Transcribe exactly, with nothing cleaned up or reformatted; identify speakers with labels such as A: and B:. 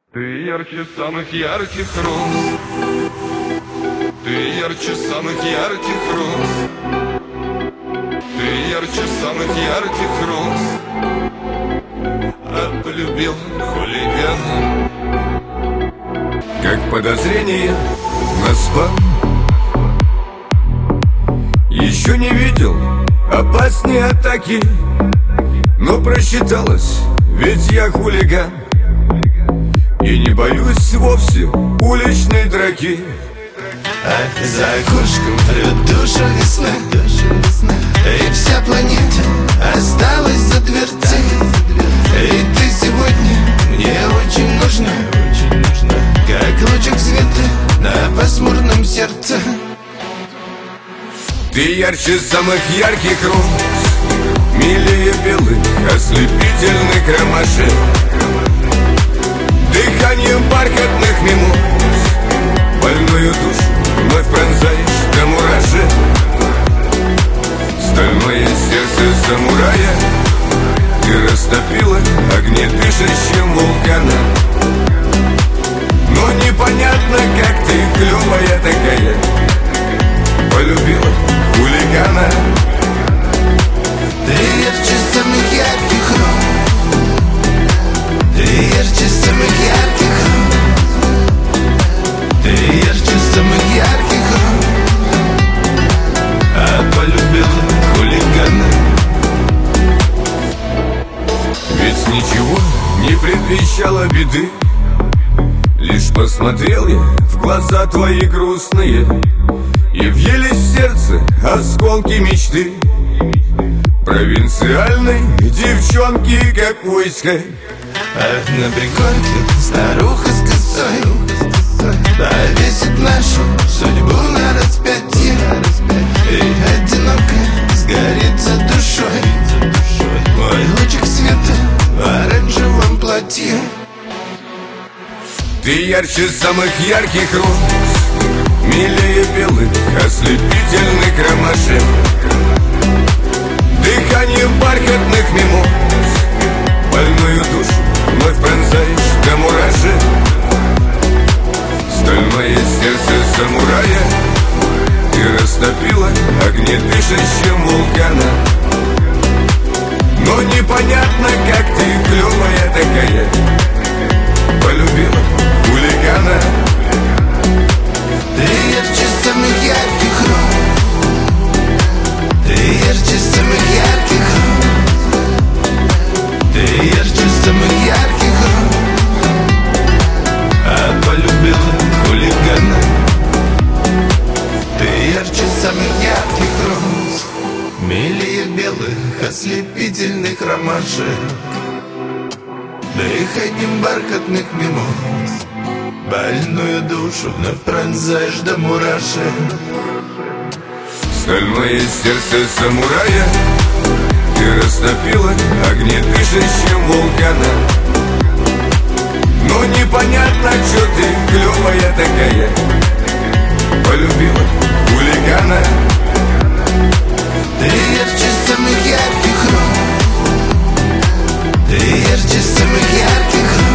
A: Ты ярче самых ярких роз, ты ярче самых ярких роз, ты ярче самых ярких роз, а полюбил хулигана.
B: Как подозрение на спам, еще не видел опаснее атаки, но просчиталось, ведь я хулиган. И не боюсь вовсе уличной драки.
C: А за окошком рвет душу весна, и вся планета осталась за дверцей. И ты сегодня мне очень нужна, как лучик света на пасмурном сердце.
B: Ты ярче самых ярких роз, милее белых ослепительных ромашек, дыханием бархатных мимоз больную душу вновь пронзаешь до мурашек. Стальное сердце самурая ты растопила огнедышащим вулкана. Но непонятно, как ты, клевая такая, полюбила хулигана.
C: Ты ярче самых ярких роз, ты ярче самых ярких роз, ты ярче самых ярких роз, а полюбила хулигана.
B: Ведь ничего не предвещало беды, лишь посмотрел я в глаза твои грустные, и въелись в сердце осколки мечты провинциальной девчонки какой-ской.
C: А на пригорке старуха с косой повесит нашу судьбу на распятие, и одиноко сгорится душой мой лучик света в оранжевом платье.
B: Ты ярче самых ярких роз, милее белых ослепительных ромашек, дыханием бархатных мимоз больную душу вновь пронзаешь до мурашек. Стальное сердце самурая ты растопила огнедышащим вулкана. Но непонятно, как ты, клевая такая, полюбила хулигана.
C: Ты ярче самых ярких роз, ты ярче самых ярких роз, ты ярче самых ярких роз, а полюбила хулигана. Ты ярче самых ярких роз, милее белых ослепительных ромашек, дыханием бархатных мимоз больную душу вновь пронзаешь до мурашек.
B: Стальное сердце самурая ты растопила огнедышащим вулкана. Но непонятно, что ты, клевая такая, полюбила хулигана.
C: Ты ярче самых ярких роз, ты ярче самых ярких роз,